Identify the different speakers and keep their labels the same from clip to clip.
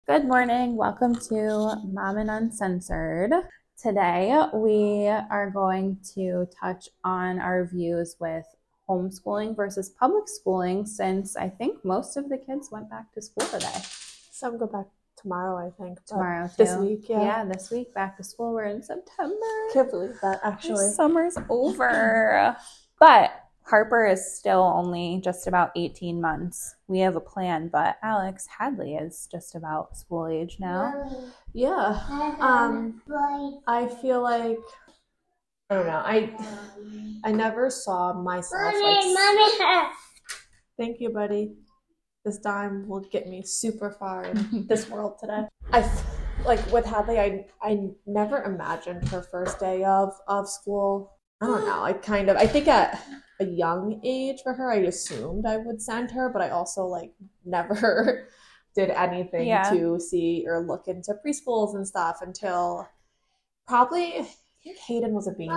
Speaker 1: Good morning. Welcome to Mom and Uncensored. Today we are going to touch on our views with homeschooling versus public schooling, since I think most of the kids went back to school today.
Speaker 2: Some go back tomorrow, I think.
Speaker 1: Tomorrow too.
Speaker 2: This week, yeah.
Speaker 1: Yeah, this week back to school. We're in September.
Speaker 2: Can't believe that, actually.
Speaker 1: Summer's over. But Harper is still only just about 18 months. We have a plan, but Alex Hadley is just about school age now.
Speaker 2: Yeah. I feel like, I don't know, I never saw myself Thank you, buddy. This dime will get me super far in this world today. Like with Hadley, I never imagined her first day of school. I don't know. I think at a young age for her, I assumed I would send her, but I also never did anything to see or look into preschools and stuff until probably, I think Hayden was a baby,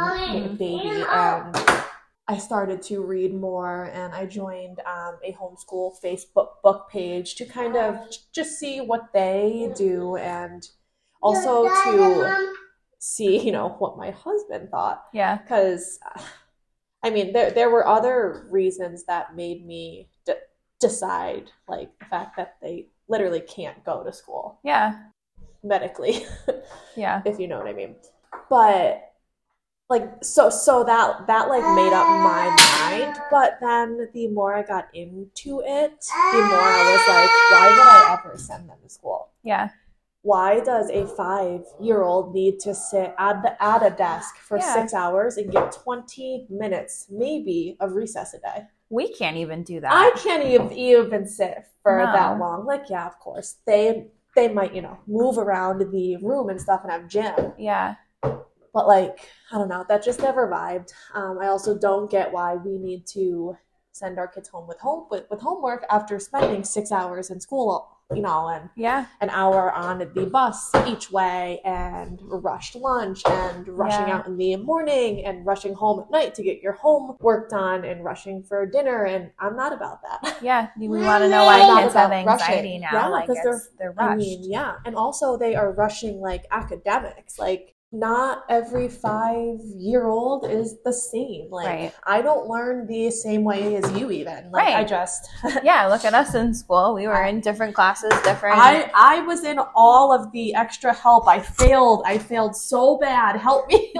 Speaker 2: and I started to read more, and I joined a homeschool Facebook page to kind of just see what they do, and also to see, what my husband thought.
Speaker 1: Yeah.
Speaker 2: Because, there were other reasons that made me decide, like the fact that they literally can't go to school.
Speaker 1: Yeah.
Speaker 2: Medically.
Speaker 1: Yeah.
Speaker 2: If you know what I mean. But, so that made up my mind. But then the more I got into it, the more I was like, why would I ever send them to school?
Speaker 1: Yeah.
Speaker 2: Why does a 5-year-old need to sit at a desk for 6 hours and get 20 minutes, maybe, of recess a day?
Speaker 1: We can't even do that.
Speaker 2: I can't even sit for that long. Yeah, of course. They might, move around the room and stuff and have gym.
Speaker 1: Yeah.
Speaker 2: But, I don't know. That just never vibed. I also don't get why we need to send our kids home with homework after spending 6 hours in school, and an hour on the bus each way, and rushed lunch, and rushing out in the morning, and rushing home at night to get your homework done, and rushing for dinner. And I'm not about that.
Speaker 1: Yeah, we want to know why kids have anxiety now.
Speaker 2: Yeah, because
Speaker 1: they're rushed.
Speaker 2: And also they are rushing academics. Not every 5-year-old is the same.
Speaker 1: Right.
Speaker 2: I don't learn the same way as you even.
Speaker 1: Right.
Speaker 2: I just...
Speaker 1: Yeah, look at us in school. We were in different classes, different...
Speaker 2: I was in all of the extra help. I failed so bad. Help me.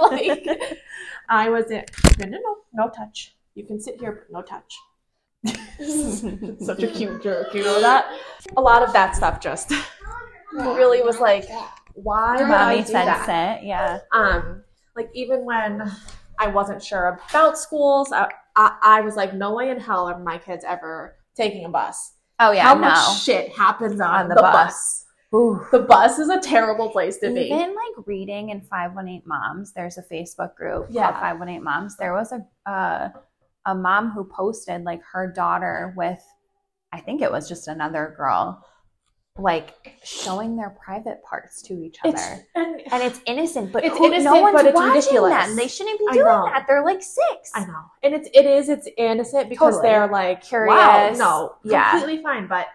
Speaker 2: I was in... No touch. You can sit here, but no touch. Such a cute jerk. You know that? A lot of that stuff just really was why would I do that?
Speaker 1: Yeah.
Speaker 2: Even when I wasn't sure about schools, I was like, no way in hell are my kids ever taking a bus.
Speaker 1: Oh yeah,
Speaker 2: How much shit happens on the bus?
Speaker 1: Ooh.
Speaker 2: The bus is a terrible place to be.
Speaker 1: Even reading in 518 Moms, there's a Facebook group called 518 Moms. There was a mom who posted her daughter with, I think it was just another girl, showing their private parts to each other. And it's innocent, but
Speaker 2: it's
Speaker 1: no one's
Speaker 2: but it's
Speaker 1: watching
Speaker 2: ridiculous.
Speaker 1: them. They shouldn't be doing that. They're 6.
Speaker 2: I know. And it's innocent because they're
Speaker 1: curious.
Speaker 2: Wow, no, completely fine. But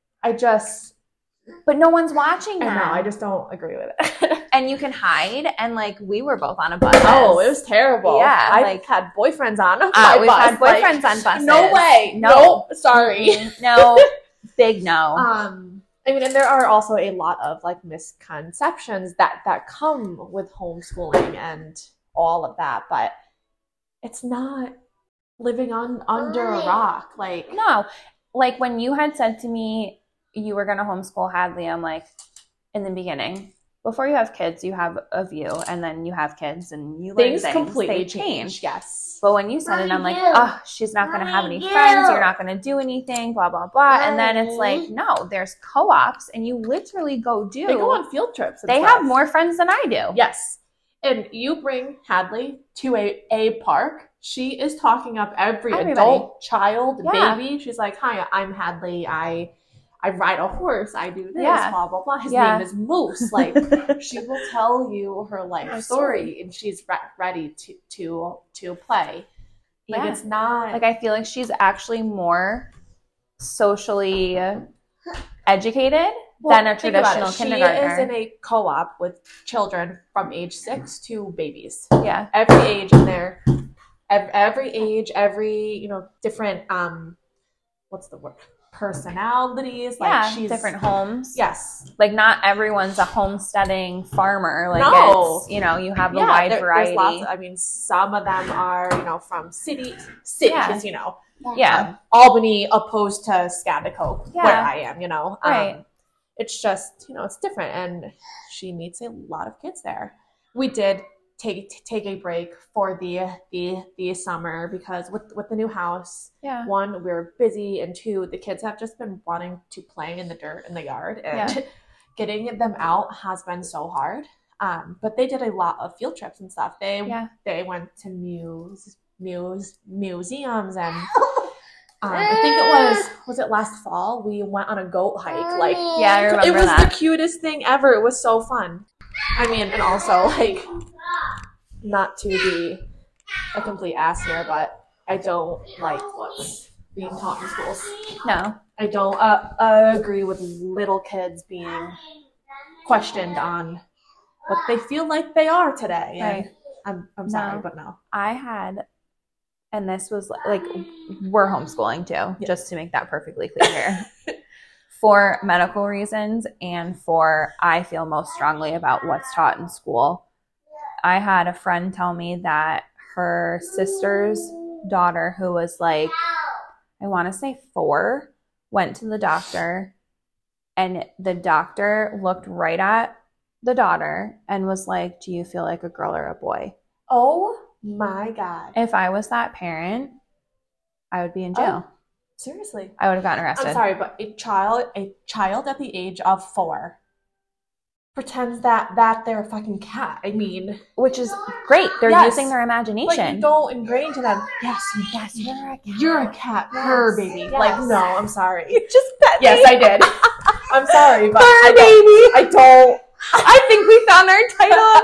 Speaker 1: but no one's watching them.
Speaker 2: I know. I just don't agree with it.
Speaker 1: And you can hide. And we were both on a bus.
Speaker 2: Oh, it was terrible.
Speaker 1: Yeah.
Speaker 2: I had boyfriends on my
Speaker 1: we've
Speaker 2: bus.
Speaker 1: had boyfriends on buses.
Speaker 2: No way. No. Sorry.
Speaker 1: No. Big no.
Speaker 2: And there are also a lot of misconceptions that come with homeschooling and all of that, but it's not living under a rock.
Speaker 1: No. When you had said to me you were going to homeschool Hadley, I'm in the beginning, before you have kids, you have a view, and then you have kids and you learn things.
Speaker 2: Completely
Speaker 1: they change.
Speaker 2: Yes.
Speaker 1: But when you said it, I'm she's not going to have any friends. You're not going to do anything, blah, blah, blah. And then it's no, there's co-ops, and you literally go do.
Speaker 2: They go on field trips.
Speaker 1: They have more friends than I do.
Speaker 2: Yes. And you bring Hadley to a park. She is talking up everybody. Adult, child, baby. She's like, hi, I'm Hadley. I ride a horse. I do this, blah, blah, blah. His name is Moose. She will tell you her life story, and she's ready to play. It's not...
Speaker 1: I feel she's actually more socially educated than a traditional kindergartner.
Speaker 2: She is in a co-op with children from age 6 to babies.
Speaker 1: Yeah.
Speaker 2: Every age in there. Every age, every, different, what's the word? Personalities. Like she's
Speaker 1: different homes.
Speaker 2: Yes.
Speaker 1: Like not everyone's a homesteading farmer. Like
Speaker 2: no.
Speaker 1: it's, you have a wide variety.
Speaker 2: There's lots some of them are, from cities, Albany opposed to Schaghticoke, where I am,
Speaker 1: Right.
Speaker 2: It's just, it's different. And she meets a lot of kids there. We did take a break for the summer because with the new house, one, we were busy, and two, the kids have just been wanting to play in the dirt in the yard, and getting them out has been so hard. But they did a lot of field trips and stuff. They went to museums, and I think was it last fall, we went on a goat hike.
Speaker 1: I remember
Speaker 2: it was
Speaker 1: that.
Speaker 2: the cutest thing ever. It was so fun. I mean, and also not to be a complete ass here, but I don't like what's being taught in schools.
Speaker 1: No.
Speaker 2: I don't agree with little kids being questioned on what they feel like they are today.
Speaker 1: Right.
Speaker 2: And I'm sorry, but no.
Speaker 1: I had, and this was we're homeschooling too, just to make that perfectly clear. For medical reasons and for I feel most strongly about what's taught in school. I had a friend tell me that her sister's daughter, who was I want to say 4, went to the doctor, and the doctor looked right at the daughter and was like, "Do you feel like a girl or a boy?"
Speaker 2: Oh my God.
Speaker 1: If I was that parent, I would be in jail.
Speaker 2: Oh, seriously.
Speaker 1: I would have gotten arrested.
Speaker 2: I'm sorry, but a child at the age of 4 pretends that they're a fucking cat. I mean,
Speaker 1: which is great. They're using their imagination.
Speaker 2: You don't ingrain to them. Yes, you're a cat. You're a cat. Purr, baby.
Speaker 1: Yes.
Speaker 2: No, I'm sorry.
Speaker 1: You just pet me.
Speaker 2: Yes, I did. I'm sorry, but
Speaker 1: Purr, baby.
Speaker 2: I don't.
Speaker 1: I think we found our title of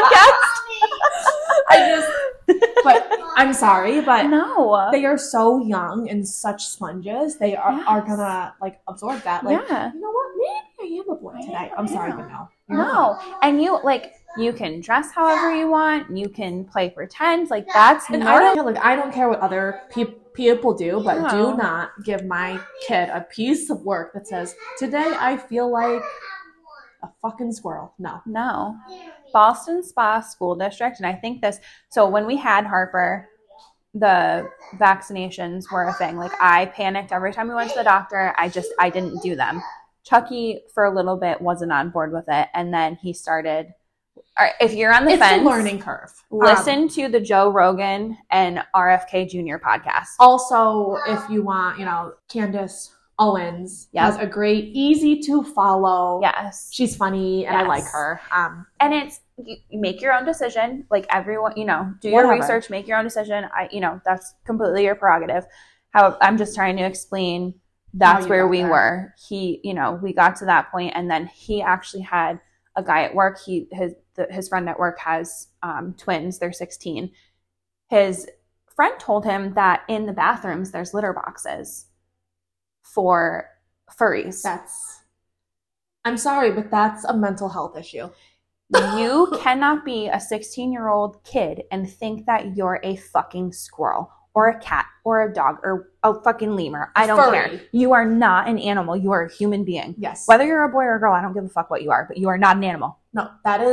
Speaker 1: our podcast.
Speaker 2: But I'm sorry, but
Speaker 1: no,
Speaker 2: they are so young and such sponges. They are gonna absorb that. You know what? Maybe I am a boy today. I'm sorry, but no.
Speaker 1: No. And you can dress however you want. You can play pretend. That's
Speaker 2: and I don't care what other people do, but do not give my kid a piece of work that says, "Today I feel like a fucking squirrel." No.
Speaker 1: Boston Spa School District, and I think so when we had Harper, the vaccinations were a thing. I panicked every time we went to the doctor. I didn't do them. Chucky, for a little bit, wasn't on board with it, and then he started. All right, if you're on the fence,
Speaker 2: it's a learning curve.
Speaker 1: Listen to the Joe Rogan and RFK Jr. podcast.
Speaker 2: Also, if you want, Candace Owens has a great, easy to follow.
Speaker 1: Yes.
Speaker 2: She's funny and I like her.
Speaker 1: And it's, you make your own decision. Everyone, do your research, make your own decision. That's completely your prerogative. I'm just trying to explain that's where we were. He, we got to that point, and then he actually had a guy at work. His friend at work has twins. They're 16. His friend told him that in the bathrooms there's litter boxes for furries.
Speaker 2: I'm sorry, but that's a mental health issue.
Speaker 1: You cannot be a 16-year-old kid and think that you're a fucking squirrel or a cat or a dog or a fucking lemur. I don't care. You are not an animal. You are a human being.
Speaker 2: Yes.
Speaker 1: Whether you're a boy or a girl, I don't give a fuck what you are, but you are not an animal.
Speaker 2: No,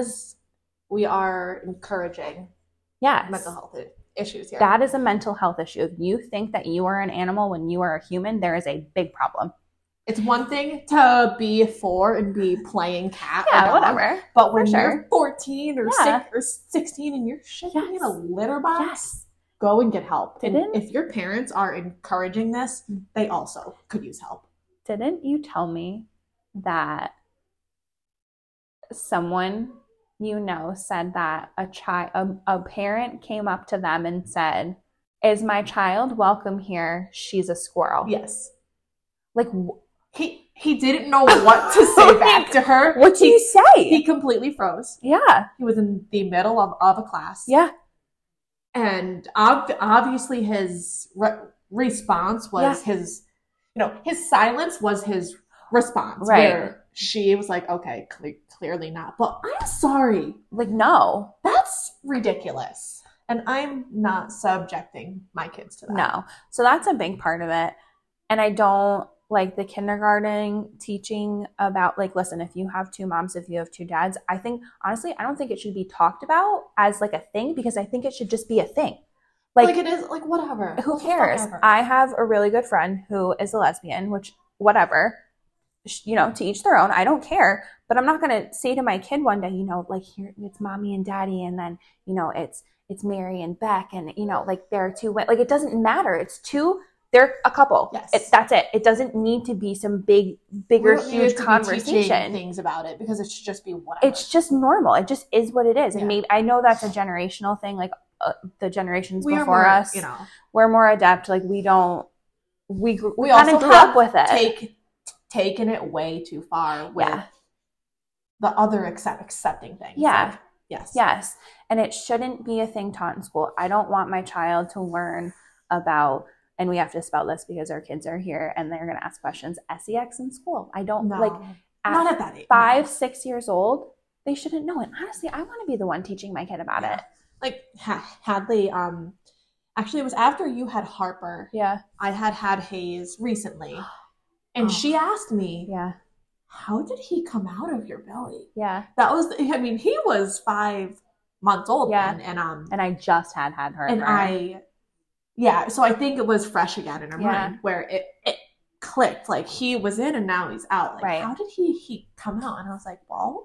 Speaker 2: we are encouraging mental health issues here.
Speaker 1: That is a mental health issue. If you think that you are an animal when you are a human, there is a big problem.
Speaker 2: It's one thing to be 4 and be playing cat or dog,
Speaker 1: whatever.
Speaker 2: But when you're 14 or 16 and you're shitting in a litter box, go and get help. And if your parents are encouraging this, they also could use help.
Speaker 1: Didn't you tell me that someone said that a parent came up to them and said, "Is my child welcome here? She's a squirrel."
Speaker 2: Yes. He didn't know what to say back to her.
Speaker 1: What did he say?
Speaker 2: He completely froze.
Speaker 1: Yeah.
Speaker 2: He was in the middle of a class.
Speaker 1: Yeah.
Speaker 2: And obviously his response was his silence was his response.
Speaker 1: Right.
Speaker 2: Where she was like, okay, clearly not. But I'm sorry.
Speaker 1: Like, no.
Speaker 2: That's ridiculous. And I'm not subjecting my kids to that.
Speaker 1: No. So that's a big part of it. And I don't like the kindergarten teaching about, like, listen, if you have two moms, if you have two dads, I think, honestly, I don't think it should be talked about as like a thing, because I think it should just be a thing.
Speaker 2: Like it is, like, whatever.
Speaker 1: Who cares? I have a really good friend who is a lesbian, which, whatever, you know, to each their own. I don't care. But I'm not going to say to my kid one day, you know, like, here, it's mommy and daddy, and then, you know, it's Mary and Beck, and, you know, like, there are two, like, it doesn't matter. It's two, they're a couple.
Speaker 2: Yes.
Speaker 1: That's it. It doesn't need to be some bigger, huge conversation.
Speaker 2: Things about it, because it should just be whatever.
Speaker 1: It's just normal. It just is what it is. And maybe, I know that's a generational thing, like, the generations before us,
Speaker 2: you know,
Speaker 1: we're more adept. Like, we kind
Speaker 2: of
Speaker 1: grew up with it.
Speaker 2: Taken it way too far with the other accepting things.
Speaker 1: Yeah.
Speaker 2: Like,
Speaker 1: yes. And it shouldn't be a thing taught in school. I don't want my child to learn about, and we have to spell this because our kids are here and they're going to ask questions, sex in school. I don't not at that age. 5-6 years old, they shouldn't know it. Honestly, I want to be the one teaching my kid about it.
Speaker 2: Like, Hadley, actually, it was after you had Harper.
Speaker 1: Yeah.
Speaker 2: I had Hayes recently. And she asked me, how did he come out of your belly?
Speaker 1: Yeah.
Speaker 2: That was, I mean, he was 5 months old then. And
Speaker 1: I just had Harper.
Speaker 2: And so I think it was fresh again in her mind, where it clicked. Like, he was in and now he's out. Like, how did he come out? And I was like, well,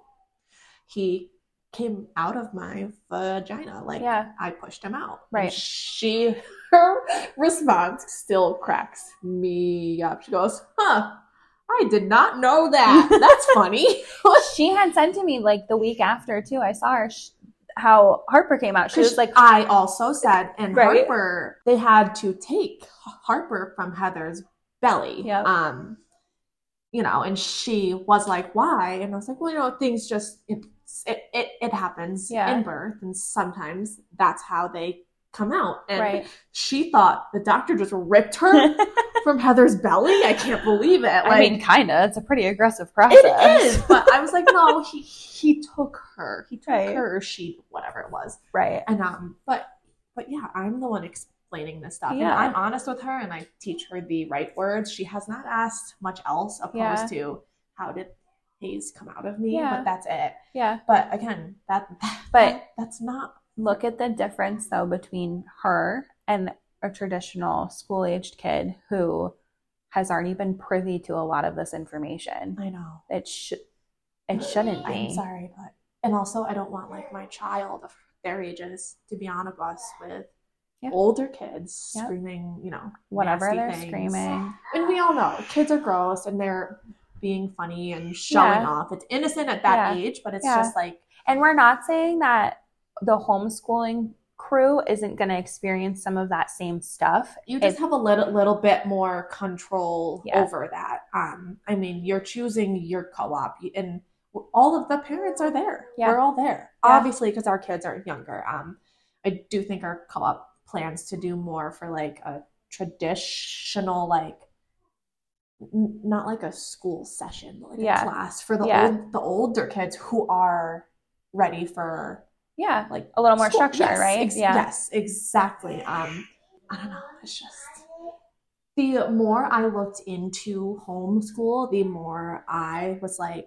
Speaker 2: he came out of my vagina. Like, I pushed him out.
Speaker 1: Right.
Speaker 2: And her response still cracks me up. She goes, I did not know that. That's funny.
Speaker 1: She had said to me, like, the week after too, I saw her, how Harper came out. She was like,
Speaker 2: I also said, and Harper, they had to take Harper from Heather's belly.
Speaker 1: Yep.
Speaker 2: You know, and she was like, why? And I was like, well, you know, things just, it happens in birth, and sometimes that's how they come out. And she thought the doctor just ripped her from Heather's belly. I can't believe it. Like,
Speaker 1: I mean, kind of. It's a pretty aggressive process.
Speaker 2: It is. But I was like, no, he took her. He took her, or she, whatever it was.
Speaker 1: Right.
Speaker 2: And but yeah, I'm the one explaining this stuff. Yeah. And I'm honest with her, and I teach her the right words. She has not asked much else opposed to how did Hayes come out of me, but that's it.
Speaker 1: Yeah.
Speaker 2: But again, that's not.
Speaker 1: Look at the difference though between her and a traditional school-aged kid who has already been privy to a lot of this information.
Speaker 2: I know.
Speaker 1: It shouldn't be.
Speaker 2: I'm sorry, and also I don't want, like, my child of their ages to be on a bus with older kids screaming, you know,
Speaker 1: whatever they're
Speaker 2: things.
Speaker 1: Screaming.
Speaker 2: And we all know kids are gross and they're being funny and showing off. It's innocent at that age, but it's just like.
Speaker 1: And we're not saying that the homeschooling crew isn't going to experience some of that same stuff.
Speaker 2: You just have a little bit more control over that. I mean, you're choosing your co-op, and all of the parents are there. Yeah. We're all there, obviously, because our kids are younger. I do think our co-op plans to do more for, like, a traditional, like, not like a school session, but like a class for the older kids who are ready for like
Speaker 1: a little more
Speaker 2: school.
Speaker 1: Structure, right?
Speaker 2: Yes, exactly. I don't know. It's just the more I looked into homeschool, the more I was like,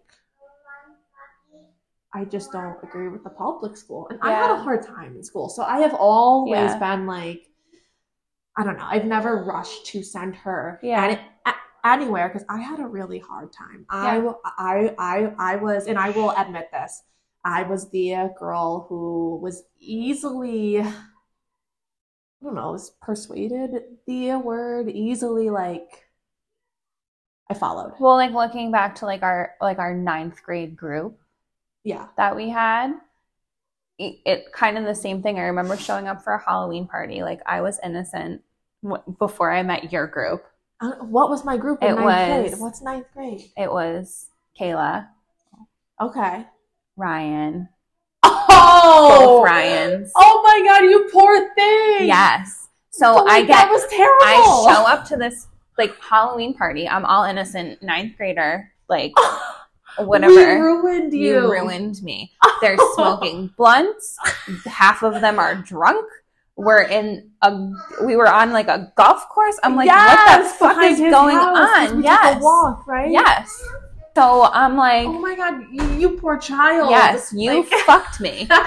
Speaker 2: I just don't agree with the public school. And I had a hard time in school. So I have always been like, I don't know. I've never rushed to send her anywhere because I had a really hard time. I was, and I will admit this, I was the girl who was easily, I don't know, was persuaded, the word, easily, like, I followed.
Speaker 1: Well, like, looking back to like our 9th grade group that we had, it kind of the same thing. I remember showing up for a Halloween party. Like, I was innocent before I met your group.
Speaker 2: What was my group in 9th grade? What's 9th grade?
Speaker 1: It was Kayla.
Speaker 2: Okay.
Speaker 1: Ryan.
Speaker 2: Oh!
Speaker 1: Both Ryans.
Speaker 2: Oh my God, you poor thing!
Speaker 1: Yes. So
Speaker 2: that was terrible.
Speaker 1: I show up to this, like, Halloween party. I'm all innocent, 9th grader. Like, whatever.
Speaker 2: We ruined you.
Speaker 1: You ruined me. They're smoking blunts. Half of them are drunk. We were on like a golf course. I'm like, what the fuck is going on?
Speaker 2: Yes. A walk, right?
Speaker 1: Yes. So I'm like,
Speaker 2: oh my God, you poor child.
Speaker 1: Yes, you fucked me. but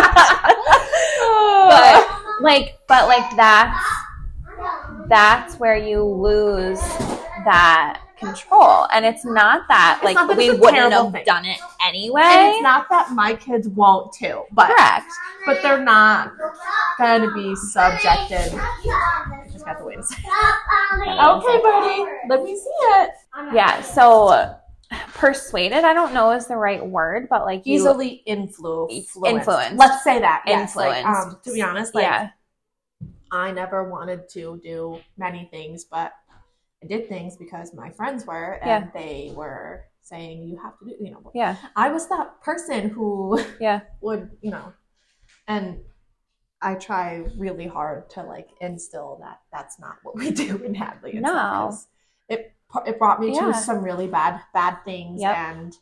Speaker 1: that's where you lose that control. And it's not that like we wouldn't have done it anyway.
Speaker 2: And it's not that my kids won't too. But
Speaker 1: correct.
Speaker 2: But they're not gonna be subjected. Just got to wait a second. Okay, buddy. Let me see it.
Speaker 1: Yeah, so persuaded, I don't know is the right word, but like
Speaker 2: easily influenced. Let's say that.
Speaker 1: Influenced.
Speaker 2: Yes. Like, to be honest, like I never wanted to do many things, but I did things because my friends were, and they were saying you have to do,
Speaker 1: Yeah.
Speaker 2: I was that person who would, and I try really hard to like instill that that's not what we do in Hadley.
Speaker 1: No.
Speaker 2: It brought me to some really bad things, and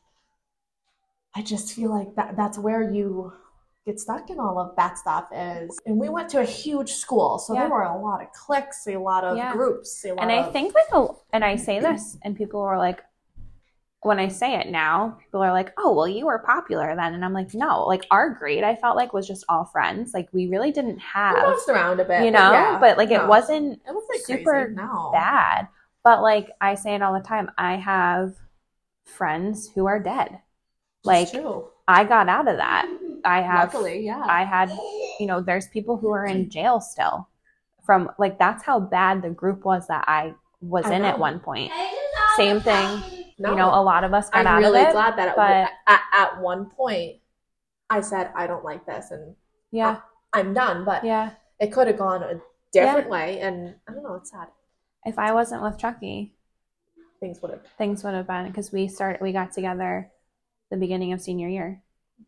Speaker 2: I just feel like that's where you get stuck in all of that stuff is. And we went to a huge school, so there were a lot of cliques, a lot of groups,
Speaker 1: I think and I say this, and people were like, when I say it now, people are like, oh, well, you were popular then. And I'm like, no, like our grade, I felt like was just all friends. Like we really didn't have,
Speaker 2: we bounced around a bit,
Speaker 1: but like it wasn't super
Speaker 2: crazy,
Speaker 1: bad. But like I say it all the time, I have friends who are dead. Like I got out of that. I have,
Speaker 2: luckily,
Speaker 1: I had, there's people who are in jail still from like, that's how bad the group was that I was in at one point. Same thing. No. A lot of us got out of it.
Speaker 2: I'm really glad that at one point I said, I don't like this and I'm done. But it could have gone a different way. And I don't know, it's sad.
Speaker 1: If I wasn't with Chucky,
Speaker 2: things would have
Speaker 1: been, because we got together the beginning of senior year.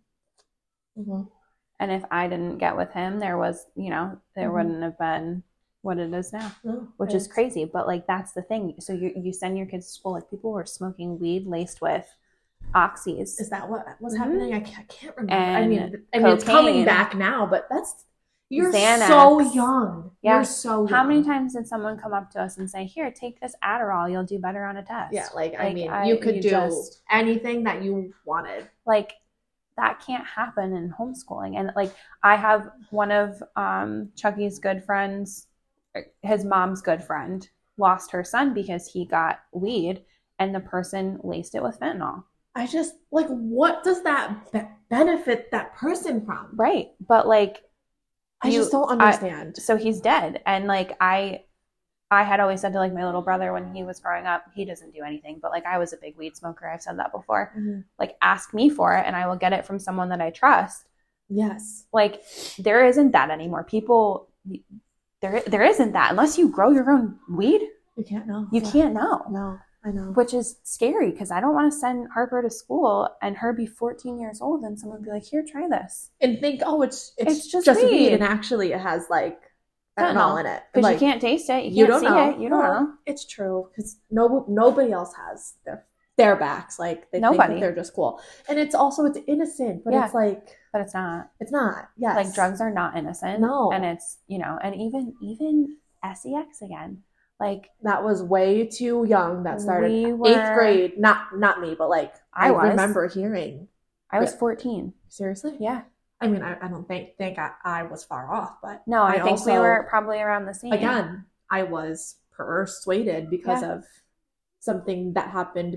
Speaker 2: Mm-hmm.
Speaker 1: And if I didn't get with him, there was, there wouldn't have been what it is now, which is crazy. But like, that's the thing. So you send your kids to school, like people were smoking weed laced with oxys.
Speaker 2: Is that what was happening? I can't remember. And I mean, it's coming back now, but you're Xanax. So young.
Speaker 1: Yeah.
Speaker 2: You're so young.
Speaker 1: How many times did someone come up to us and say, here, take this Adderall, you'll do better on a test?
Speaker 2: Yeah, you could do anything that you wanted.
Speaker 1: Like, that can't happen in homeschooling. And like, I have one of Chucky's good friends, his mom's good friend, lost her son because he got weed and the person laced it with fentanyl.
Speaker 2: I just, like, what does that benefit that person from?
Speaker 1: Right. But like,
Speaker 2: I just don't understand.
Speaker 1: So he's dead. And like, I had always said to like my little brother when he was growing up, he doesn't do anything, but like I was a big weed smoker. I've said that before. Mm-hmm. Like, ask me for it and I will get it from someone that I trust.
Speaker 2: Yes.
Speaker 1: Like, there isn't that anymore. People, there isn't that unless you grow your own weed.
Speaker 2: You can't know.
Speaker 1: You can't know.
Speaker 2: No, I know.
Speaker 1: Which is scary because I don't want to send Harper to school and her be 14 years old and someone be like, here, try this.
Speaker 2: And think, oh, it's just weed. And actually it has like fentanyl in it.
Speaker 1: Because
Speaker 2: like,
Speaker 1: you can't taste it. You can't see it. You don't know.
Speaker 2: It's true. Because nobody else has their backs. Like, they think that they're just cool. And it's innocent, but it's like...
Speaker 1: But it's not.
Speaker 2: It's not. Yes.
Speaker 1: Like, drugs are not innocent.
Speaker 2: No.
Speaker 1: And it's, and even sex again. Like,
Speaker 2: that was way too young. That started 8th grade. Not me, but like I remember hearing.
Speaker 1: I was 14.
Speaker 2: Seriously?
Speaker 1: Yeah.
Speaker 2: I mean, I don't think I was far off, but
Speaker 1: no, I think we were probably around the same.
Speaker 2: Again, I was persuaded because of something that happened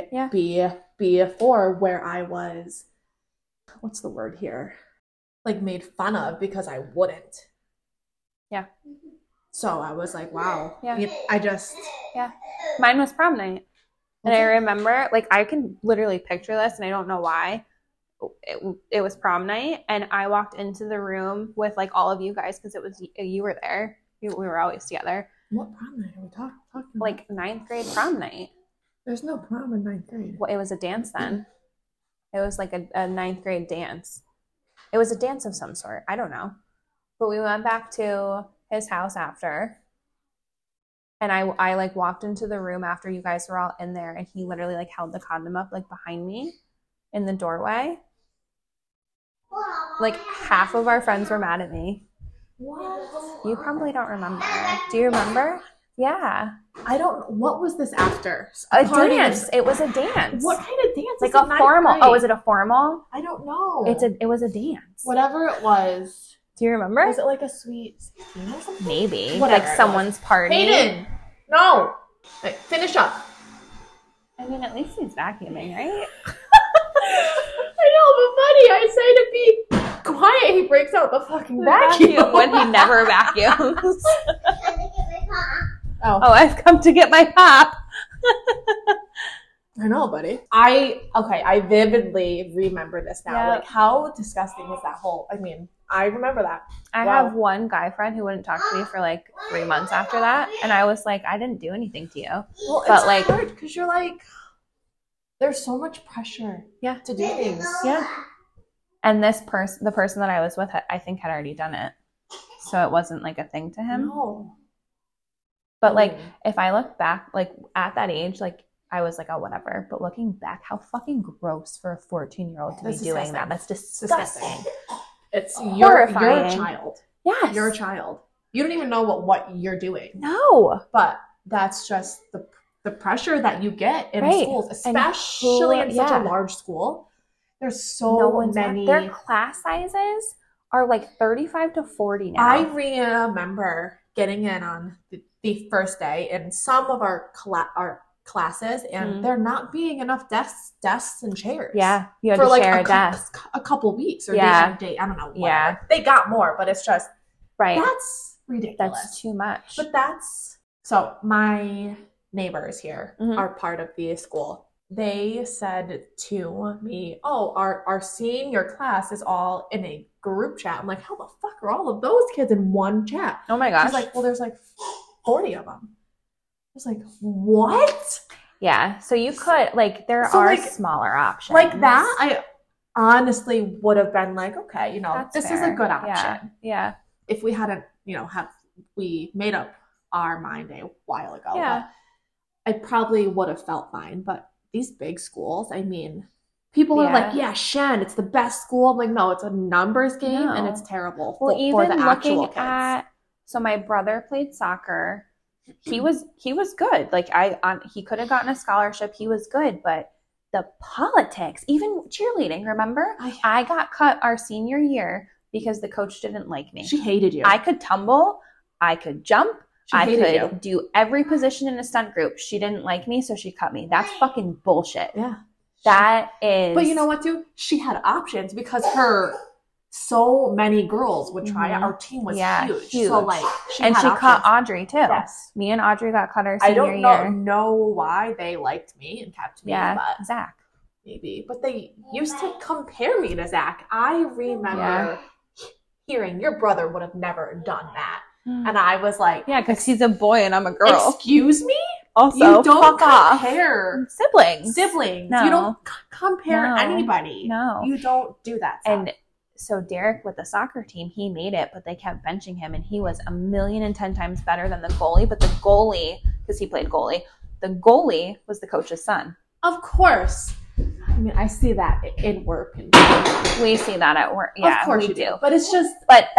Speaker 2: before where I was, what's the word here? Like, made fun of because I wouldn't.
Speaker 1: Yeah.
Speaker 2: So I was like, wow.
Speaker 1: Yeah.
Speaker 2: Yeah.
Speaker 1: Mine was prom night. And I remember, like, I can literally picture this, and I don't know why. It was prom night, and I walked into the room with, like, all of you guys, because you were there. We were always together.
Speaker 2: What prom night are we talking about?
Speaker 1: Like, 9th grade prom night.
Speaker 2: There's no prom in 9th grade.
Speaker 1: Well, it was a dance then. It was like a 9th grade dance. It was a dance of some sort. I don't know. But we went back to his house after. And I like walked into the room after you guys were all in there, and he literally like held the condom up like behind me in the doorway. Like half of our friends were mad at me.
Speaker 2: What?
Speaker 1: You probably don't remember. Do you remember? Yeah.
Speaker 2: I don't. What was this after?
Speaker 1: A dance. It was a dance.
Speaker 2: What kind of dance?
Speaker 1: Like a formal. Oh, was it a formal?
Speaker 2: I don't know.
Speaker 1: It was a dance.
Speaker 2: Whatever it was.
Speaker 1: Do you remember?
Speaker 2: Was it like a sweet 16 or something?
Speaker 1: Maybe.
Speaker 2: Whatever
Speaker 1: like someone's party.
Speaker 2: Hayden! No! Wait, finish up.
Speaker 1: I mean, at least he's vacuuming, right?
Speaker 2: I know, but buddy, I say to be quiet, he breaks out the fucking vacuum.
Speaker 1: When he never vacuums.
Speaker 2: Oh,
Speaker 1: I've come to get my pop.
Speaker 2: I know, buddy. I vividly remember this now.
Speaker 1: Yep.
Speaker 2: Like, how disgusting was that whole, I mean, I remember that.
Speaker 1: I have one guy friend who wouldn't talk to me for like 3 months after that. And I was like, I didn't do anything to you.
Speaker 2: Well,
Speaker 1: but
Speaker 2: it's
Speaker 1: like,
Speaker 2: hard because you're like, there's so much pressure to do things.
Speaker 1: Yeah. And the person that I was with, I think had already done it. So it wasn't like a thing to him.
Speaker 2: No.
Speaker 1: But like, if I look back, like at that age, like I was like, oh, whatever. But looking back, how fucking gross for a 14-year-old to be doing that. That's disgusting.
Speaker 2: It's your
Speaker 1: horrifying.
Speaker 2: Child.
Speaker 1: Yes.
Speaker 2: You're a child. You don't even know what you're doing.
Speaker 1: No.
Speaker 2: But that's just the pressure that you get in schools, especially in such a large school. There's so many.
Speaker 1: Their class sizes are like 35 to 40 now.
Speaker 2: I remember getting in on the first day in some of our classes, and there not being enough desks and chairs.
Speaker 1: Yeah, you had to share a desk.
Speaker 2: A couple weeks or days of day. I don't know. Whatever.
Speaker 1: Yeah,
Speaker 2: they got more, but it's just
Speaker 1: that's
Speaker 2: ridiculous.
Speaker 1: That's too much.
Speaker 2: But so my neighbors here are part of the school. They said to me, "Oh, our senior class is all in a group chat." I'm like, "How the fuck are all of those kids in one chat?"
Speaker 1: Oh my gosh!
Speaker 2: She's like, "Well, there's like 40 of them." I was like, "What?"
Speaker 1: Yeah. So you could there are smaller options
Speaker 2: like that. I honestly would have been like, "Okay, this is a good option."
Speaker 1: Yeah.
Speaker 2: If we hadn't, we made up our mind a while ago.
Speaker 1: Yeah.
Speaker 2: But I probably would have felt fine, but these big schools, I mean, people are like, yeah, Shen, it's the best school. I'm like, no, it's a numbers game and it's terrible for the actual kids.
Speaker 1: So my brother played soccer. He was good. Like he could have gotten a scholarship. He was good, but the politics, even cheerleading, remember? I got cut our senior year because the coach didn't like me.
Speaker 2: She hated you.
Speaker 1: I could tumble. I could jump. I could do every position in a stunt group. She didn't like me, so she cut me. That's fucking bullshit.
Speaker 2: Yeah.
Speaker 1: That is.
Speaker 2: But you know what, dude? She had options because so many girls would try it. Our team was huge. So she
Speaker 1: cut Audrey too.
Speaker 2: Yes.
Speaker 1: Me and Audrey got cut our senior year.
Speaker 2: I don't know why they liked me and kept me.
Speaker 1: Yeah,
Speaker 2: but
Speaker 1: Zach.
Speaker 2: Maybe. But they used to compare me to Zach. I remember hearing your brother would have never done that. And I was like,
Speaker 1: yeah, because he's a boy and I'm a girl.
Speaker 2: Excuse me?
Speaker 1: Also,
Speaker 2: you don't compare
Speaker 1: siblings.
Speaker 2: No. You don't compare anybody.
Speaker 1: No.
Speaker 2: You don't do that stuff.
Speaker 1: And so Derek with the soccer team, he made it, but they kept benching him, and he was 1,010,000 times better than the goalie. But the goalie, because he played goalie, the goalie was the coach's son.
Speaker 2: Of course. I mean, I see that in work.
Speaker 1: We see that at work. Yeah,
Speaker 2: of course
Speaker 1: we do.
Speaker 2: But it's just,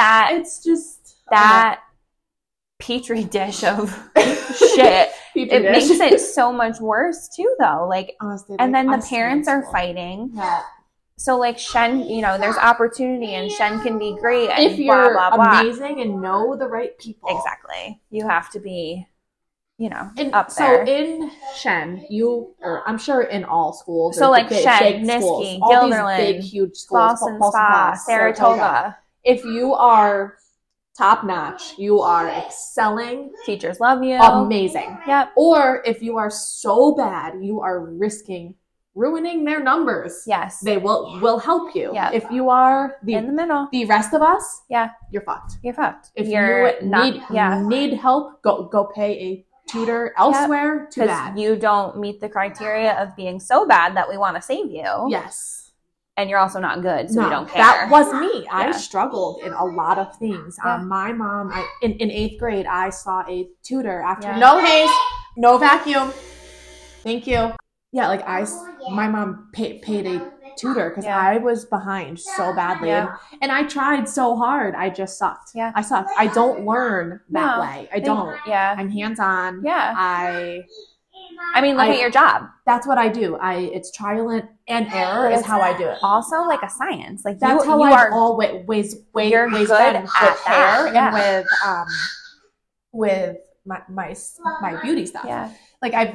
Speaker 1: that petri dish of shit. Makes it so much worse too, though. Honestly, and then the parents are fighting.
Speaker 2: Yeah.
Speaker 1: So Shen, there's opportunity, and Shen can be great. And
Speaker 2: if you're
Speaker 1: blah, blah, blah.
Speaker 2: amazing and know the right people.
Speaker 1: Exactly. You have to be, up there.
Speaker 2: So in Shen, I'm sure in all schools.
Speaker 1: So Shen, Niski, Guilderland,
Speaker 2: big, huge schools,
Speaker 1: Boston Spa, Saratoga.
Speaker 2: If you are top notch, you are excelling.
Speaker 1: Teachers love you.
Speaker 2: Amazing.
Speaker 1: Yep.
Speaker 2: Or if you are so bad, you are risking ruining their numbers.
Speaker 1: Yes.
Speaker 2: They will help you.
Speaker 1: Yep.
Speaker 2: If you are
Speaker 1: in the middle,
Speaker 2: the rest of us,
Speaker 1: you're
Speaker 2: fucked.
Speaker 1: You're fucked.
Speaker 2: If you need help, go pay a tutor elsewhere. Too bad.
Speaker 1: You don't meet the criteria of being so bad that we want to save you.
Speaker 2: Yes.
Speaker 1: And you're also not good, so we don't care.
Speaker 2: That was me. I struggled in a lot of things.
Speaker 1: Yeah.
Speaker 2: My mom, in 8th grade, I saw a tutor after, no haze, no vacuum. Thank you. Yeah, like my mom paid a tutor because I was behind so badly.
Speaker 1: Yeah.
Speaker 2: And I tried so hard. I just sucked.
Speaker 1: Yeah.
Speaker 2: I sucked. I don't learn that way. I don't.
Speaker 1: Yeah.
Speaker 2: I'm hands-on.
Speaker 1: Yeah.
Speaker 2: I
Speaker 1: mean, look at your job.
Speaker 2: That's what I do. It's trial and error is how I do it.
Speaker 1: Also, like a science. Like
Speaker 2: that's how
Speaker 1: you
Speaker 2: I've
Speaker 1: are
Speaker 2: always
Speaker 1: you're
Speaker 2: good
Speaker 1: at
Speaker 2: with
Speaker 1: hair
Speaker 2: and with my beauty stuff.
Speaker 1: Yeah.
Speaker 2: Like I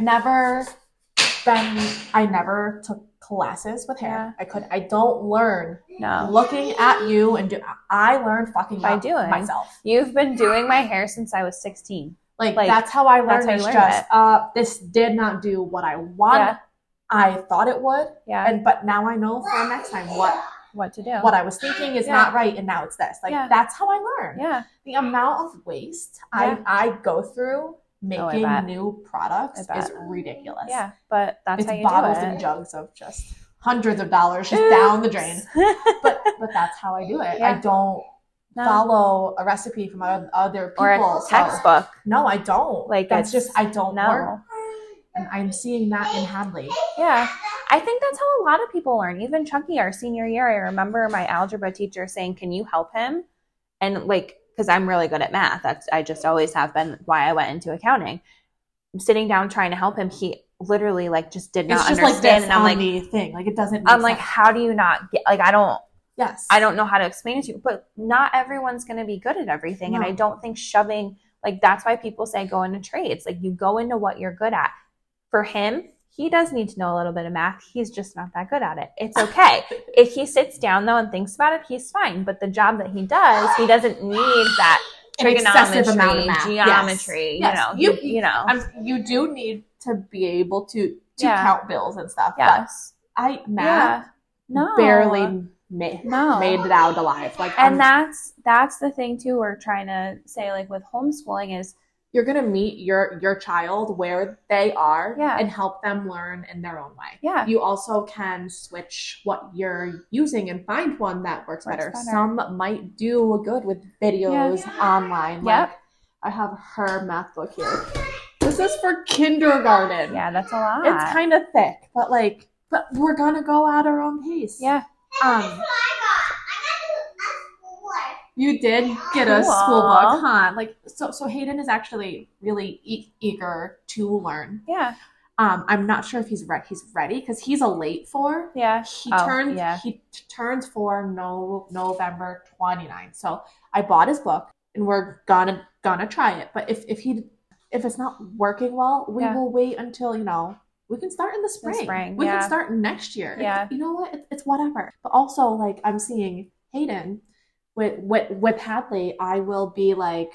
Speaker 2: never took classes with hair.
Speaker 1: Yeah.
Speaker 2: I don't learn looking at you I learned fucking
Speaker 1: by doing
Speaker 2: myself.
Speaker 1: You've been doing my hair since I was 16.
Speaker 2: Like that's how I learned. This did not do what I wanted. Yeah. I thought it would.
Speaker 1: Yeah.
Speaker 2: But now I know for next time
Speaker 1: what to do.
Speaker 2: What I was thinking is not right, and now it's this. Like that's how I learn.
Speaker 1: Yeah.
Speaker 2: The amount of waste I go through making new products is ridiculous.
Speaker 1: Yeah, but that's how you
Speaker 2: bottles
Speaker 1: do it.
Speaker 2: And jugs of just hundreds of dollars just down the drain. but that's how I do it.
Speaker 1: Yeah.
Speaker 2: I don't follow a recipe from other people
Speaker 1: or a textbook.
Speaker 2: No, I don't.
Speaker 1: Like
Speaker 2: that's just I don't learn. And I'm seeing that in Hadley.
Speaker 1: Yeah. I think that's how a lot of people learn. Even Chucky, our senior year, I remember my algebra teacher saying, "Can you help him?" And because I'm really good at math. I just always have been why I went into accounting. I'm sitting down trying to help him. He literally just did not understand.
Speaker 2: Like this
Speaker 1: and I'm
Speaker 2: the thing. Like it doesn't make
Speaker 1: I'm sense. How do you not get I don't I don't know how to explain it to you. But not everyone's gonna be good at everything. No. And I don't think shoving that's why people say go into trades. You go into what you're good at. For him, he does need to know a little bit of math. He's just not that good at it. It's okay. If he sits down, though, and thinks about it, he's fine. But the job that he does, he doesn't need that trigonometry, geometry.
Speaker 2: Yes. You do need to be able to count bills and stuff.
Speaker 1: Yes.
Speaker 2: But math barely made it out alive.
Speaker 1: And that's the thing, too, we're trying to say, with homeschooling is,
Speaker 2: you're going to meet your child where they are and help them learn in their own way.
Speaker 1: Yeah.
Speaker 2: You also can switch what you're using and find one that works better. Some might do good with videos online.
Speaker 1: Yep.
Speaker 2: I have her math book here. This is for kindergarten.
Speaker 1: Yeah, that's a lot.
Speaker 2: It's kind of thick, but we're going to go at our own pace.
Speaker 1: Yeah.
Speaker 2: You did get a school book, huh? So Hayden is actually really eager to learn.
Speaker 1: Yeah.
Speaker 2: I'm not sure if he's ready because he's a late 4.
Speaker 1: Yeah.
Speaker 2: He turns 4 November 29th. So I bought his book and we're gonna try it. But if it's not working well, we will wait until we can start in the spring. We can start next year.
Speaker 1: Yeah.
Speaker 2: You know what? It's whatever. But also I'm seeing Hayden. With Hadley, I will be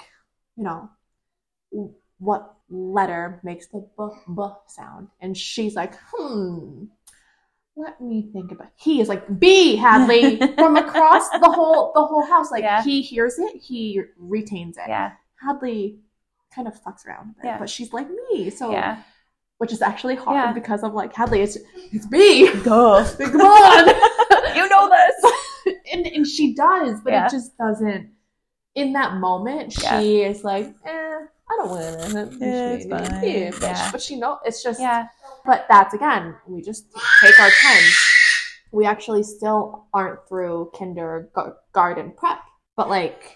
Speaker 2: what letter makes the b sound? And she's like, let me think about it. He is like, B, Hadley, from across the whole house. He hears it, he retains it.
Speaker 1: Yeah.
Speaker 2: Hadley kind of fucks around a bit, but she's like me. So, which is actually hard because I'm like, Hadley, it's B.
Speaker 1: Duh.
Speaker 2: Come on.
Speaker 1: You know this.
Speaker 2: And she does, but it just doesn't. In that moment, she is like, I don't want to.
Speaker 1: It's fine.
Speaker 2: But she knows it's just. Yeah. But that's again, we just take our time. We actually still aren't through kindergarten prep, but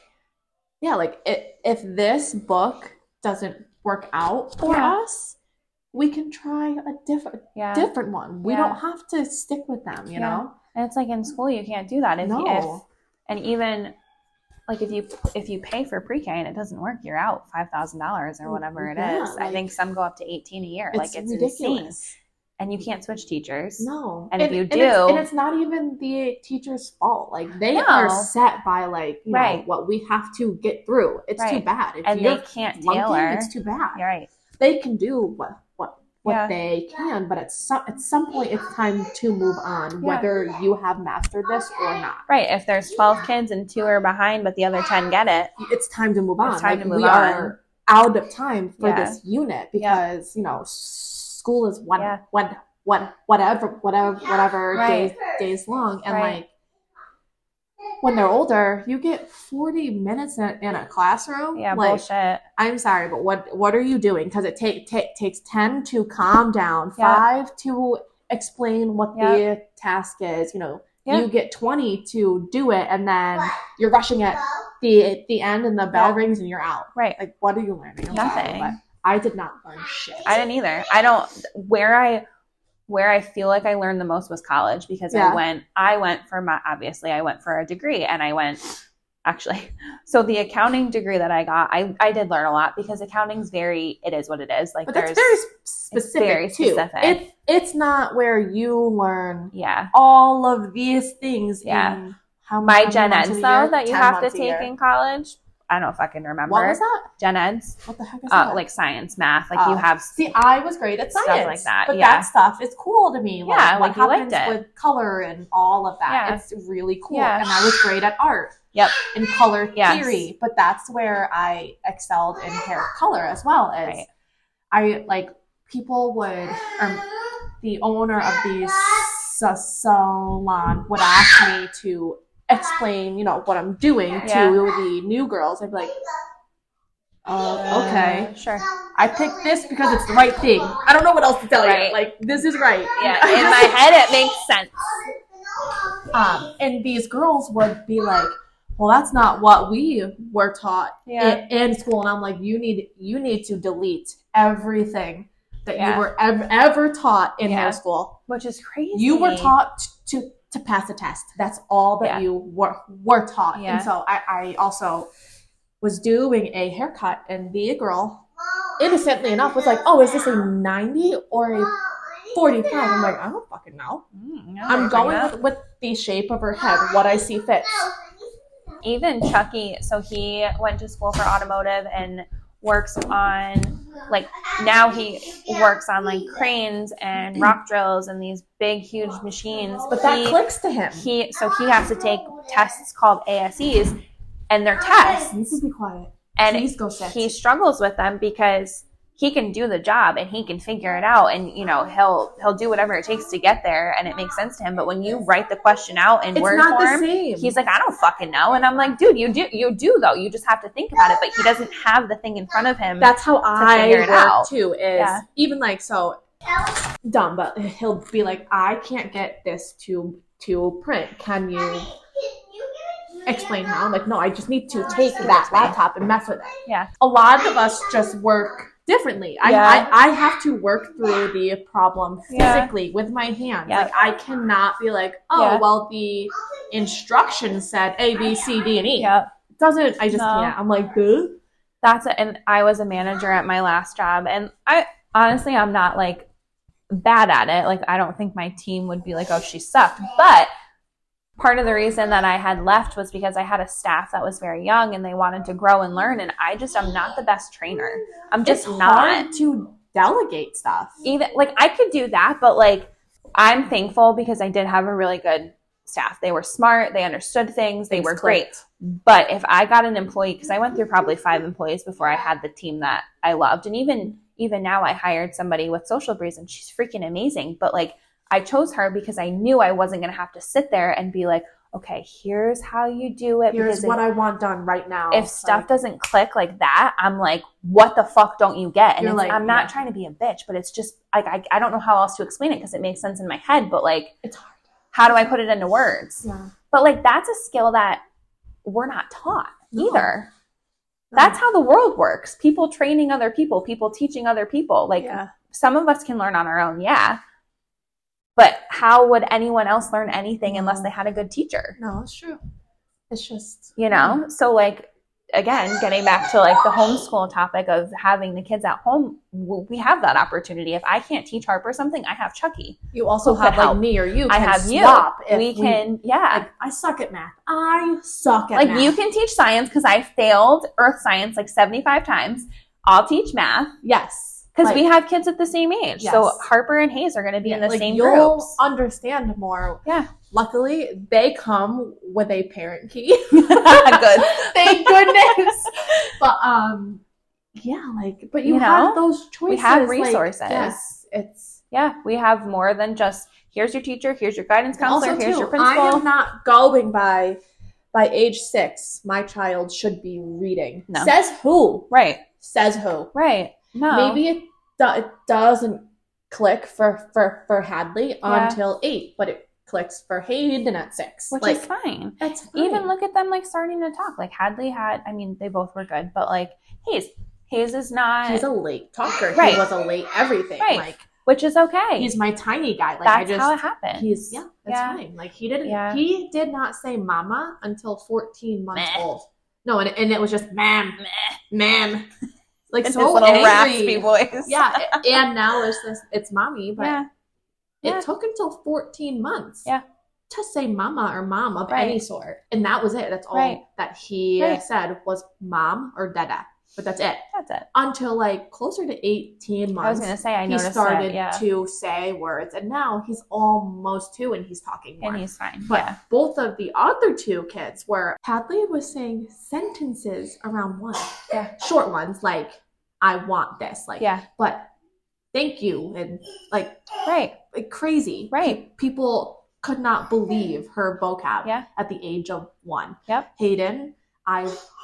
Speaker 2: if this book doesn't work out for us, we can try a different one. We don't have to stick with them, you know.
Speaker 1: And it's in school, you can't do that. And even if you pay for pre-K and it doesn't work, you're out $5,000 or whatever it is. I think some go up to 18 a year. It's ridiculous. Insane. And you can't switch teachers.
Speaker 2: No.
Speaker 1: And if you do,
Speaker 2: and it's not even the teacher's fault. They are set by what we have to get through. It's too bad. If
Speaker 1: and they can't tailor.
Speaker 2: It's too bad.
Speaker 1: You're right.
Speaker 2: They can do what they can, but at some point it's time to move on, whether you have mastered this or not.
Speaker 1: Right. If there's 12 kids and 2 are behind, but the other 10 get it,
Speaker 2: it's time to move on.
Speaker 1: It's time to move on.
Speaker 2: We are out of time for this unit because school is whatever
Speaker 1: Right.
Speaker 2: days long. And
Speaker 1: Right.
Speaker 2: like when they're older, you get 40 minutes in a classroom.
Speaker 1: Yeah,
Speaker 2: like,
Speaker 1: bullshit.
Speaker 2: I'm sorry, but what are you doing? Because it takes 10 to calm down,
Speaker 1: Yep.
Speaker 2: 5 to explain what the task is. You know, you get 20 to do it, and then you're rushing at the end, and the bell rings, and you're out.
Speaker 1: Right.
Speaker 2: Like, what are you learning? I'm
Speaker 1: Nothing.
Speaker 2: sorry, but I did not learn shit.
Speaker 1: I didn't either. I don't. Where I feel like I learned the most was college, because I went for a degree, and I went, actually, so the accounting degree that I got, I did learn a lot, because accounting's it is what it is. Like,
Speaker 2: but that's very specific too.
Speaker 1: Specific.
Speaker 2: It's not where you learn
Speaker 1: Yeah.
Speaker 2: all of these things.
Speaker 1: Yeah.
Speaker 2: In how
Speaker 1: My
Speaker 2: many
Speaker 1: gen
Speaker 2: months
Speaker 1: eds
Speaker 2: of the
Speaker 1: though
Speaker 2: year?
Speaker 1: that you
Speaker 2: 10
Speaker 1: have to
Speaker 2: months a
Speaker 1: take
Speaker 2: year.
Speaker 1: in college. I don't know if I can remember.
Speaker 2: What was that?
Speaker 1: Gen eds.
Speaker 2: What the heck is that?
Speaker 1: Like science, math. Like you have.
Speaker 2: See, I was great at
Speaker 1: stuff
Speaker 2: science,
Speaker 1: like that,
Speaker 2: but
Speaker 1: yeah.
Speaker 2: that stuff is cool to me.
Speaker 1: Yeah,
Speaker 2: what
Speaker 1: like you liked
Speaker 2: happens
Speaker 1: it.
Speaker 2: with color and all of that.
Speaker 1: Yeah.
Speaker 2: It's really cool.
Speaker 1: Yeah.
Speaker 2: And I was great at art.
Speaker 1: Yep.
Speaker 2: And color
Speaker 1: Yes.
Speaker 2: theory, but that's where I excelled in hair color as well. As
Speaker 1: Right.
Speaker 2: I like people would, the owner of the salon would ask me to explain, you know, what I'm doing to the new girls. I'd be like, okay,
Speaker 1: Sure.
Speaker 2: I picked this because it's the right thing. I don't know what else to tell
Speaker 1: Right.
Speaker 2: you. Like, this is right.
Speaker 1: Yeah. In my head, it makes sense.
Speaker 2: And these girls would be like, well, that's not what we were taught in school. And I'm like, you need to delete everything that you were ever taught in hair school.
Speaker 1: Which is crazy.
Speaker 2: You were taught to pass a test. That's all that you were taught.
Speaker 1: Yeah.
Speaker 2: And so I also was doing a haircut, and the girl, innocently enough, was like, oh, is this a 90 or a 45? I'm like, I don't fucking know. I'm going with the shape of her head, what I see fits.
Speaker 1: Even Chucky, so he went to school for automotive and works on, like, now he works on like cranes and rock drills and these big huge machines,
Speaker 2: But that clicks to him.
Speaker 1: So he has to take tests called ASEs, and they're tests,
Speaker 2: You can be quiet.
Speaker 1: and
Speaker 2: Please go sit.
Speaker 1: he struggles with them because he can do the job and he can figure it out, and you know he'll do whatever it takes to get there, and it makes sense to him. But when you write the question out in word form, he's like, I don't fucking know. And I'm like, dude, you do though. You just have to think about it. But he doesn't have the thing in front of him.
Speaker 2: That's how I
Speaker 1: figure it
Speaker 2: work
Speaker 1: out.
Speaker 2: too. Is even like, so dumb, but he'll be like, I can't get this to print. Can you explain how? I'm like, no, I just need to take that laptop and mess with it.
Speaker 1: Yeah.
Speaker 2: A lot of us just work differently. I have to work through the problem physically with my hands.
Speaker 1: Yeah.
Speaker 2: Like, I cannot be like, well, the instructions said A, B, C, D, and E.
Speaker 1: Yeah.
Speaker 2: It doesn't, I just can't. I'm like, duh.
Speaker 1: That's it. And I was a manager at my last job, and I honestly, I'm not like bad at it. Like, I don't think my team would be like, oh, she sucked. But part of the reason that I had left was because I had a staff that was very young and they wanted to grow and learn. And I'm not the best trainer. I'm just
Speaker 2: hard to delegate stuff.
Speaker 1: Even like I could do that, but like I'm thankful because I did have a really good staff. They were smart. They understood things. They were great. But if I got an employee, because I went through probably 5 employees before I had the team that I loved. And even now I hired somebody with Social Breeze and she's freaking amazing. But like, I chose her because I knew I wasn't going to have to sit there and be like, okay, here's how you do it.
Speaker 2: Here's what I want done right now.
Speaker 1: If stuff doesn't click like that, I'm like, what the fuck don't you get? And
Speaker 2: like,
Speaker 1: I'm not trying to be a bitch, but it's just like, I don't know how else to explain it because it makes sense in my head, but like,
Speaker 2: it's hard.
Speaker 1: How do I put it into words?
Speaker 2: Yeah.
Speaker 1: But like, that's a skill that we're not taught either. That's how the world works. People training other people teaching other people. Like some of us can learn on our own. Yeah. But how would anyone else learn anything unless they had a good teacher?
Speaker 2: No, it's true. It's just,
Speaker 1: you know? So like, again, getting back to like the homeschool topic of having the kids at home, we have that opportunity. If I can't teach Harper something, I have Chucky.
Speaker 2: You also have like me or you.
Speaker 1: I have you. We can,
Speaker 2: like, I suck at math. I suck at math.
Speaker 1: Like you can teach science because I failed earth science like 75 times. I'll teach math.
Speaker 2: Yes.
Speaker 1: Because we have kids at the same age.
Speaker 2: Yes.
Speaker 1: So Harper and Hayes are going to be in the same
Speaker 2: you'll
Speaker 1: groups.
Speaker 2: Understand more.
Speaker 1: Yeah.
Speaker 2: Luckily, they come with a parent key.
Speaker 1: Good.
Speaker 2: Thank goodness. But, yeah, like, but you have those choices.
Speaker 1: We have resources.
Speaker 2: Like, yes,
Speaker 1: Yeah, we have more than just here's your teacher, here's your guidance counselor,
Speaker 2: Also,
Speaker 1: here's
Speaker 2: too,
Speaker 1: your principal.
Speaker 2: I am not going by age 6, my child should be reading.
Speaker 1: No.
Speaker 2: Says who?
Speaker 1: Right.
Speaker 2: Says who?
Speaker 1: Right. No.
Speaker 2: Maybe it doesn't click for Hadley until 8, but it clicks for Hayden at 6.
Speaker 1: Which is fine.
Speaker 2: That's fine.
Speaker 1: Even look at them like starting to talk. Like Hadley had, I mean, they both were good, but like Hayes is not.
Speaker 2: He's a late talker.
Speaker 1: Right.
Speaker 2: He was a late everything.
Speaker 1: Right.
Speaker 2: Like,
Speaker 1: which is okay.
Speaker 2: he's my tiny guy. Like,
Speaker 1: that's how it happened.
Speaker 2: He's fine. Like he did not say mama until 14 months old. No, and it was just ma'am. Like
Speaker 1: in
Speaker 2: so
Speaker 1: his little
Speaker 2: angry.
Speaker 1: raspy voice.
Speaker 2: Yeah, and now it's mommy, but
Speaker 1: Yeah.
Speaker 2: it took until 14 months.
Speaker 1: Yeah.
Speaker 2: To say mama or mom of
Speaker 1: Right.
Speaker 2: any sort. And that was it. That's all
Speaker 1: Right.
Speaker 2: that he
Speaker 1: Right.
Speaker 2: said was mom or dada. But that's it.
Speaker 1: That's it.
Speaker 2: Until like closer to 18 months.
Speaker 1: I was going to say, I noticed
Speaker 2: he started
Speaker 1: that,
Speaker 2: to say words. And now he's almost 2 and he's talking more.
Speaker 1: And he's fine.
Speaker 2: But both of the other 2 kids were, Hadley was saying sentences around 1.
Speaker 1: Yeah.
Speaker 2: Short ones like, I want this. Like, but thank you. And like,
Speaker 1: right.
Speaker 2: Like crazy.
Speaker 1: Right.
Speaker 2: People could not believe her vocab
Speaker 1: Yeah.
Speaker 2: at the age of 1.
Speaker 1: Yep.
Speaker 2: Hayden, I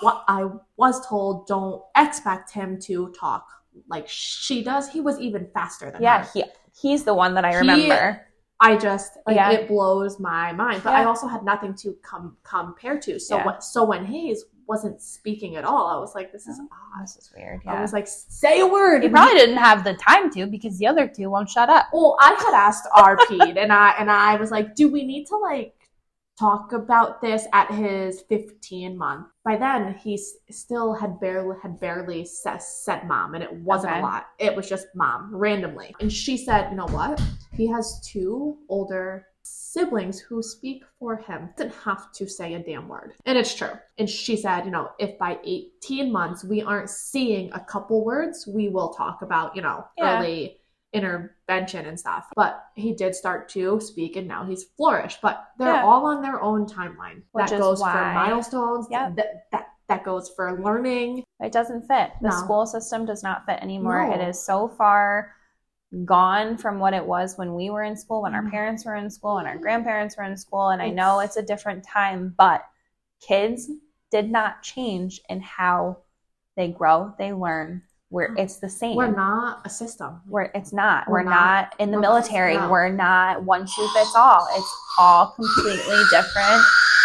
Speaker 2: was told don't expect him to talk like she does. He was even faster than her.
Speaker 1: He's the one that I remember.
Speaker 2: I just it blows my mind. But I also had nothing to compare to. So when Hayes wasn't speaking at all, I was like, this is odd.
Speaker 1: This is weird.
Speaker 2: I was like, say a word.
Speaker 1: He probably didn't have the time to because the other 2 won't shut up.
Speaker 2: Well, I had asked RP and I was like, do we need to like talk about this at his 15 month? By then, he still had barely said mom, and it wasn't a lot. It was just mom, randomly. And she said, you know what? He has 2 older siblings who speak for him. Doesn't have to say a damn word. And it's true. And she said, you know, if by 18 months we aren't seeing a couple words, we will talk about, you know, early intervention and stuff. But he did start to speak and now he's flourished. But they're all on their own timeline.
Speaker 1: Which
Speaker 2: that goes for milestones.
Speaker 1: Yep.
Speaker 2: That goes for learning.
Speaker 1: It doesn't fit. The school system does not fit anymore. It is so far gone from what it was when we were in school, when our parents were in school, when our grandparents were in school. And I know it's a different time, but kids did not change in how they grow, they learn. It's the same.
Speaker 2: We're not a system.
Speaker 1: It's not. We're not in the military. No. We're not one shoe fits all. It's all completely different.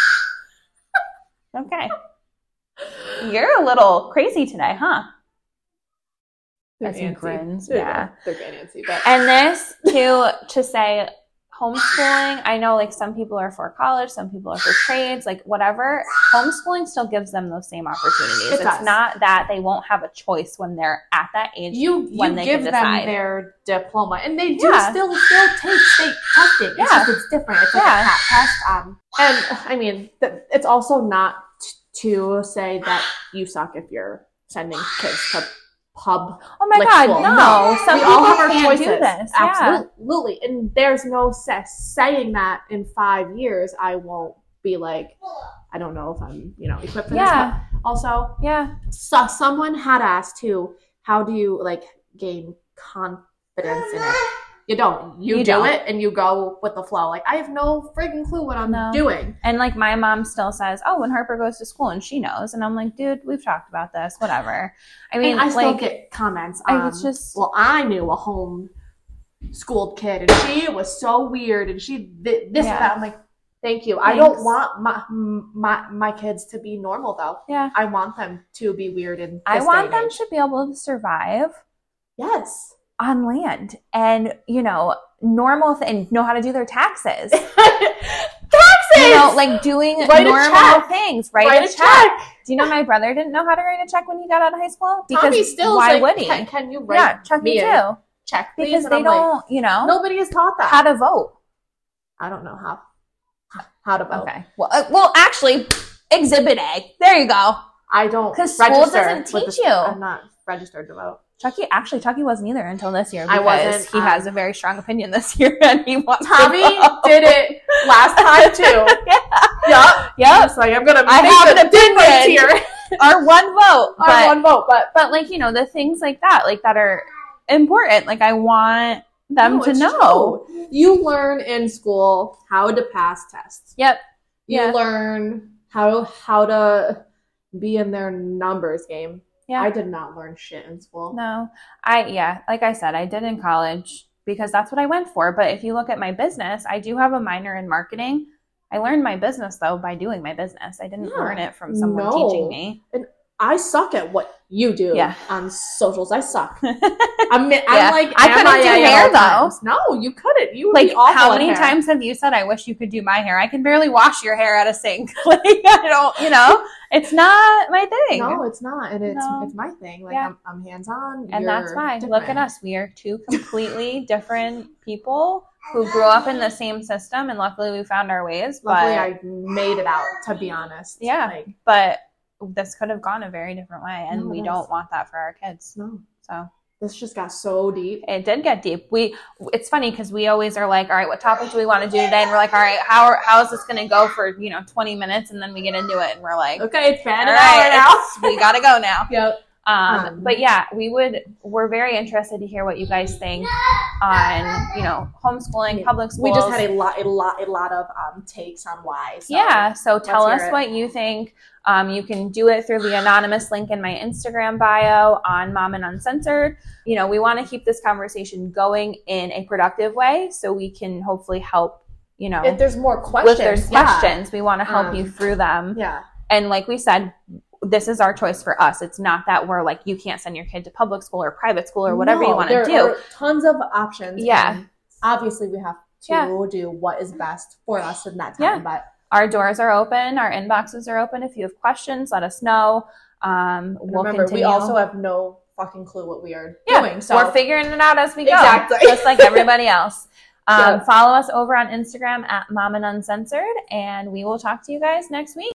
Speaker 1: Okay. You're a little crazy today, huh?
Speaker 2: That's some
Speaker 1: grins.
Speaker 2: Yeah. They're getting antsy. But.
Speaker 1: And this to say homeschooling, I know like some people are for college, some people are for trades, like whatever. Homeschooling still gives them those same opportunities. It's not that they won't have a choice when they're at that age. When they
Speaker 2: give
Speaker 1: can decide.
Speaker 2: Them their diploma, and they do still take state testing. It's just it's different. It's like a PAT test. And I mean, it's also not to say that you suck if you're sending kids to pub.
Speaker 1: Oh my God,
Speaker 2: school.
Speaker 1: no. Some
Speaker 2: we
Speaker 1: people
Speaker 2: all have our
Speaker 1: can't
Speaker 2: choices.
Speaker 1: do this.
Speaker 2: Absolutely. And there's no saying that in 5 years I won't be like, I don't know if I'm, equipped for this. But also, so someone had asked too, how do you like gain confidence in it? You don't. You do it and you go with the flow. Like, I have no friggin' clue what I'm doing.
Speaker 1: And like my mom still says, oh, when Harper goes to school and she knows. And I'm like, dude, we've talked about this, whatever. I mean,
Speaker 2: and I still get comments on,
Speaker 1: it's just,
Speaker 2: well, I knew a home schooled kid and she was so weird and she this and that. I'm like, thank you. Thanks. I don't want my kids to be normal though.
Speaker 1: Yeah.
Speaker 2: I want them to be weird and
Speaker 1: I want them to be able to survive.
Speaker 2: Yes.
Speaker 1: On land and, normal and know how to do their taxes. Like doing normal things. Write a check. Do you know my brother didn't know how to write a check when he got out of high school? Because why would he?
Speaker 2: Can you write
Speaker 1: me too.
Speaker 2: Check, please?
Speaker 1: Because they don't,
Speaker 2: nobody has taught that.
Speaker 1: How to vote.
Speaker 2: I don't know how to vote.
Speaker 1: Okay. Well, actually, Exhibit A. There you go.
Speaker 2: I don't.
Speaker 1: Because school doesn't teach you.
Speaker 2: I'm not registered to vote.
Speaker 1: Chucky wasn't either until this year
Speaker 2: because I wasn't,
Speaker 1: he has a very strong opinion this year and he wants
Speaker 2: Tommy did it last time too. Yep. It's like, I'm going to
Speaker 1: have an opinion
Speaker 2: here.
Speaker 1: Our one vote.
Speaker 2: But like,
Speaker 1: the things like that, like that are important. Like I want them to know.
Speaker 2: True. You learn in school how to pass tests.
Speaker 1: Yep.
Speaker 2: You learn how to be in their numbers game. Yeah. I did not learn shit in school.
Speaker 1: No. Like I said, I did in college because that's what I went for. But if you look at my business, I do have a minor in marketing. I learned my business, though, by doing my business. I didn't learn it from someone teaching me.
Speaker 2: And I suck at what you do on socials. I suck. I'm like, I couldn't do hair, though. No, you couldn't. You would be awful
Speaker 1: how many times have you said, I wish you could do my hair? I can barely wash your hair at a sink. Like, I don't, it's not my thing.
Speaker 2: No, it's not. And it's my thing. Like, I'm hands-on.
Speaker 1: And that's why. Look at us. We are two completely different people who grew up in the same system, and luckily we found our ways.
Speaker 2: Luckily, I made it out, to be honest.
Speaker 1: Yeah, but this could have gone a very different way, and we don't want that for our kids.
Speaker 2: No.
Speaker 1: So
Speaker 2: this just got so deep.
Speaker 1: It did get deep. It's funny because we always are like, all right, what topic do we want to do today? And we're like, all right, how is this going to go for 20 minutes? And then we get into it, and we're like,
Speaker 2: okay, it's been an hour now.
Speaker 1: We got to go now.
Speaker 2: Yep.
Speaker 1: But yeah, we're very interested to hear what you guys think on, homeschooling, public schools.
Speaker 2: We just had a lot of takes on why.
Speaker 1: So tell us what you think. You can do it through the anonymous link in my Instagram bio on Mom and Uncensored. We want to keep this conversation going in a productive way so we can hopefully help,
Speaker 2: if there's more questions.
Speaker 1: If there's questions, we want to help you through them.
Speaker 2: Yeah.
Speaker 1: And like we said, this is our choice for us. It's not that we're like, you can't send your kid to public school or private school or whatever you want to do.
Speaker 2: There are tons of options.
Speaker 1: Yeah.
Speaker 2: And obviously, we have to do what is best for us in that time. But
Speaker 1: our doors are open. Our inboxes are open. If you have questions, let us know. We'll
Speaker 2: remember,
Speaker 1: continue.
Speaker 2: We also have no fucking clue what we are doing. So
Speaker 1: we're figuring it out as we go.
Speaker 2: Exactly.
Speaker 1: Just like everybody else. Follow us over on Instagram at Mom and Uncensored, and we will talk to you guys next week.